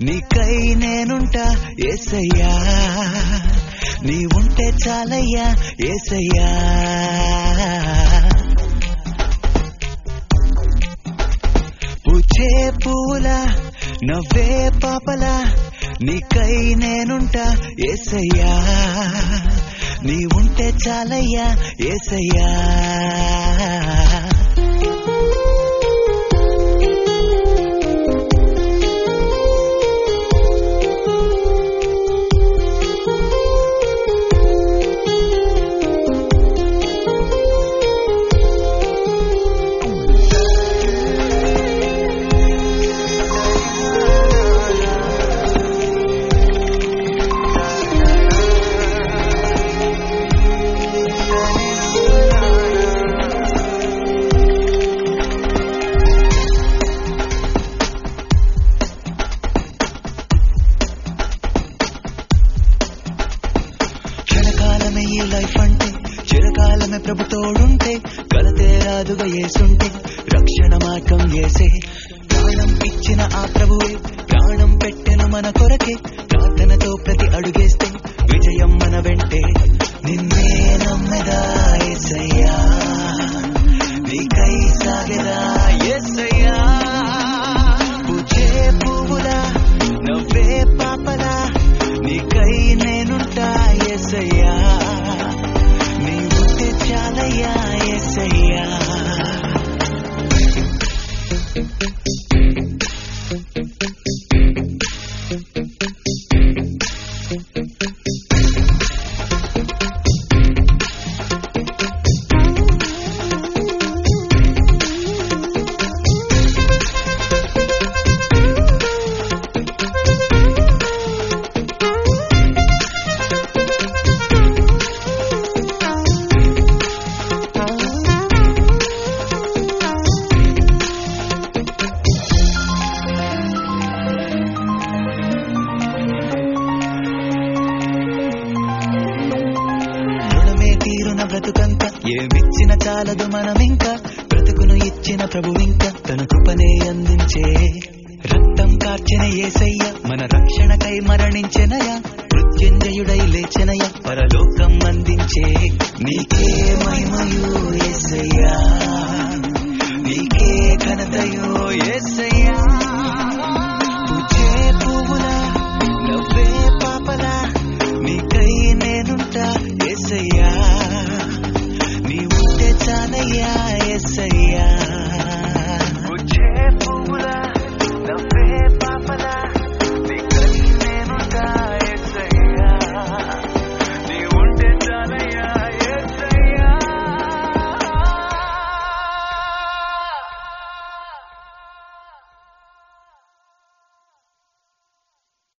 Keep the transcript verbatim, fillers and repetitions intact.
నీకై నేనుంటా యేసయ్యా, నీ ఉంటే చాలయ్యా యేసయ్యా. పూచే పూలా నవ్వే పాపలా నీకై నేనుంటా యేసయ్యా, నీ ఉంటే చాలయ్యా యేసయ్యా. ఈ లైఫ్ అంటే చిరకాలమే ప్రభు తోడుంటే కలతే రాదుగా యేసుంటే రక్షణ మార్గం యేసే. ప్రాణం ఇచ్చిన ఆ ప్రభువే ప్రాణం పెట్టెను మన కొరకే, ప్రార్థనతో ప్రతి అడుగేస్తే విజయం మన వెంటే. నిన్నే నమ్మెదా యేసయ్యా, నీకై సాగెదా యేసయ్యా. పూచే పువ్వులా నవ్వే పాపలా నీకై నేనుంటా యేసయ్యా, నీ ఉంటే చాలయ్యా యేసయ్యా. బ్రతుకంత ఏమిచ్చిన చాలదు మనమింకా, బ్రతుకును ఇచ్చిన ప్రభువింక తన కృపనే అందించే. రక్తం కార్చిన యేసయ్య మన రక్షణకై మరణించెనయ, మృత్యుంజయుడై లేచెనయ పరలోకం అందించే. నీకే మహిమయు యేసయ్యా, నీకే ఘనతయో యేసయ్యా.